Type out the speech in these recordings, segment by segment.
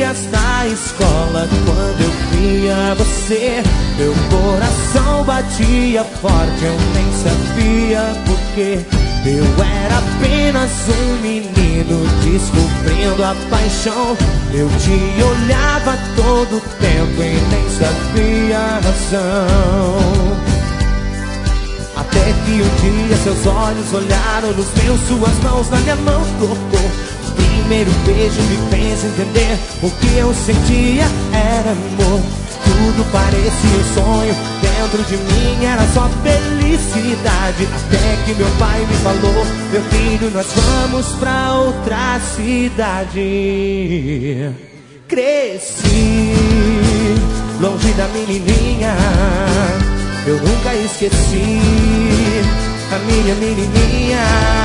desta escola. Quando eu via você, meu coração batia forte. Eu nem sabia porquê. Eu era apenas um menino descobrindo a paixão. Eu te olhava todo tempo e nem sabia a razão. Até que um dia seus olhos olharam nos meus, suas mãos na minha mão tocou. O primeiro beijo me fez entender o que eu sentia era amor. Tudo parecia um sonho, dentro de mim era só felicidade. Até que meu pai me falou: meu filho, nós vamos pra outra cidade. Cresci longe da menininha, eu nunca esqueci a minha menininha.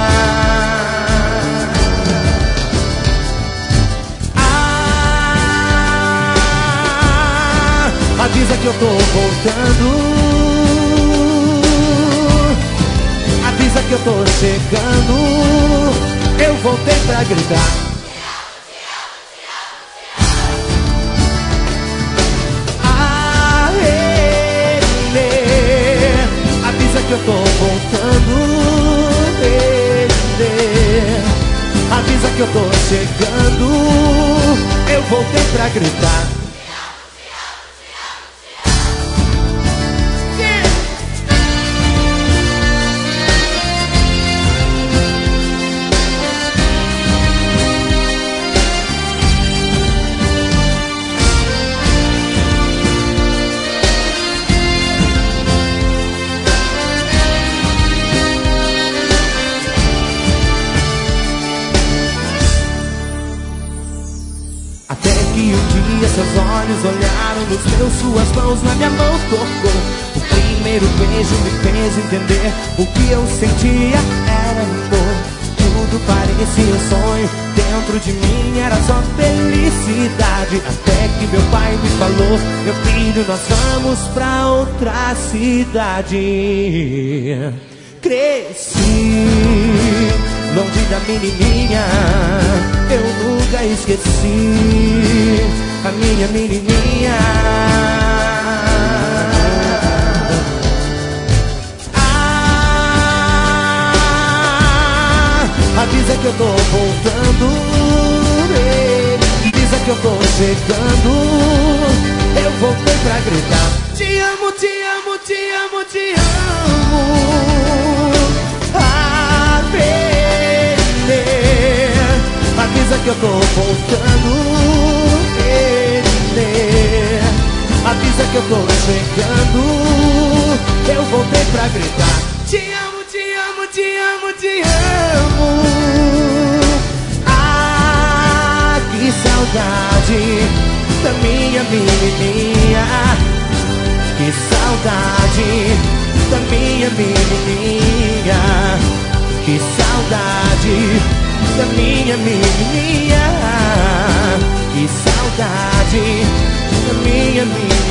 Avisa que eu tô voltando, avisa que eu tô chegando. Eu voltei pra gritar. Avisa que eu tô voltando, avisa que eu tô chegando. Eu voltei pra gritar. Até que um dia seus olhos olharam nos meus, suas mãos na minha mão tocou. O primeiro beijo me fez entender o que eu sentia era amor. Tudo parecia um sonho, dentro de mim era só felicidade. Até que meu pai me falou: meu filho, nós vamos pra outra cidade. Cresci longe da menininha, eu nunca esqueci a minha menininha. Avisa que eu tô voltando, avisa que eu tô chegando. Eu voltei pra gritar: te amo, te amo, te amo, te amo. Avisa que eu tô voltando, avisa que eu tô chegando. Eu voltei pra gritar: te amo, te amo, te amo, te amo. Ah, que saudade da minha menininha. Que saudade da minha menininha. Que saudade da minha menininha. Que saudade da minha menininha.